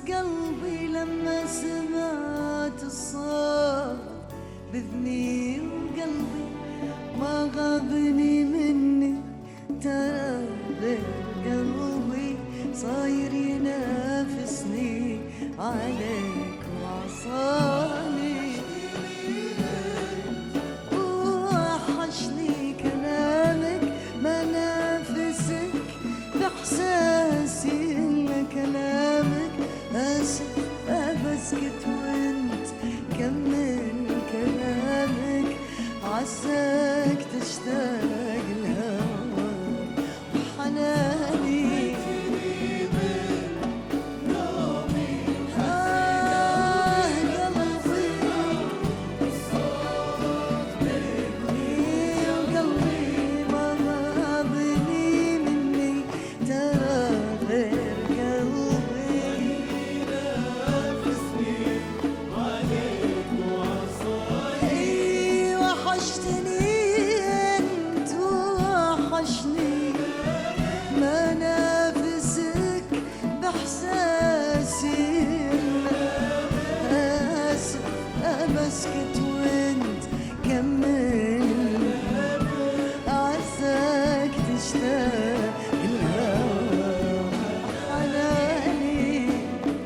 قلبي لما سمعت الصوت بذني وقلبي ما غابني مني، ترى غير قلبي صاير ينافسني عليك وعصاني. وحشني كلامك منافسك بإحساسي إلا كلامك أسف أبسكت وانت كمل كلامك، عساك تشتاق الهوى وحناني. اسكت وانت كمل، عساك تشتاق الهوى حناني.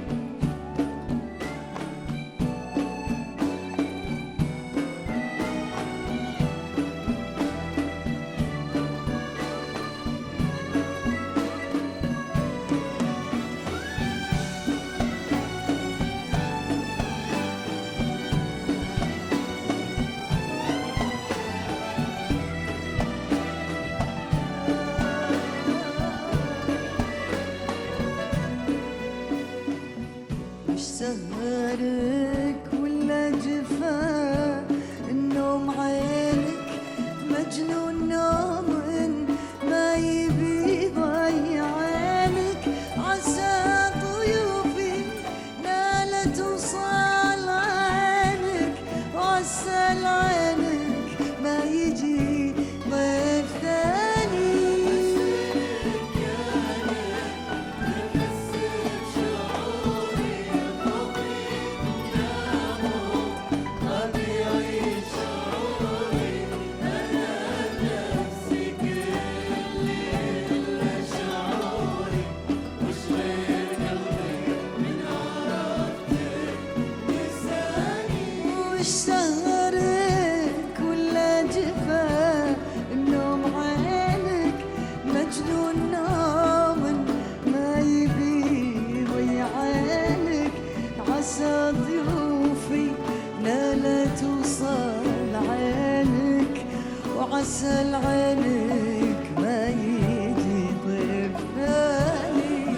سهرك ولا جفا النوم عينك مجنون نوم ما يبي ضيع عينك، عسى طيوفي لا توصل عينك، وعسى لعينك ما يجي ضيف ثاني. سهرك ولا جفا النوم عينك مجنون نوم ما يبي يضيع عينك، عسى ضيوفي لا توصل عينك، وعسى لعينك ما يجي ضيف ثاني.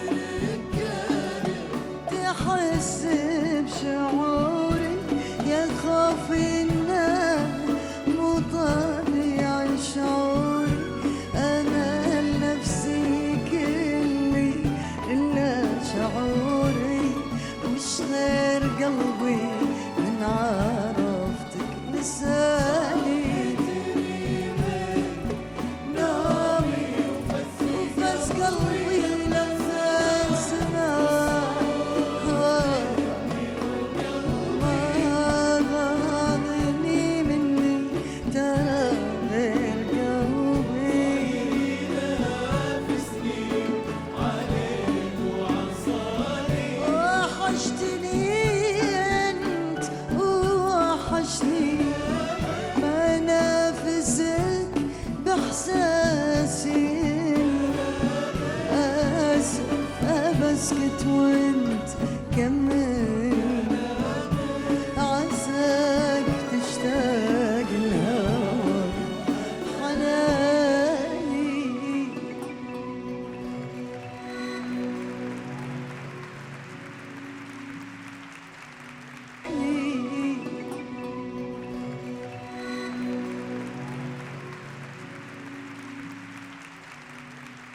تحس بشعوري يا خوف إنه مو طبيعي شعوري، أنا لنفسي كلي إلا شعوري، وش غير قلبي من عرفتك لساني. نومي وفز قلبي لما سمعت منافسك بإحساسي أسف أبسكت وانت كمل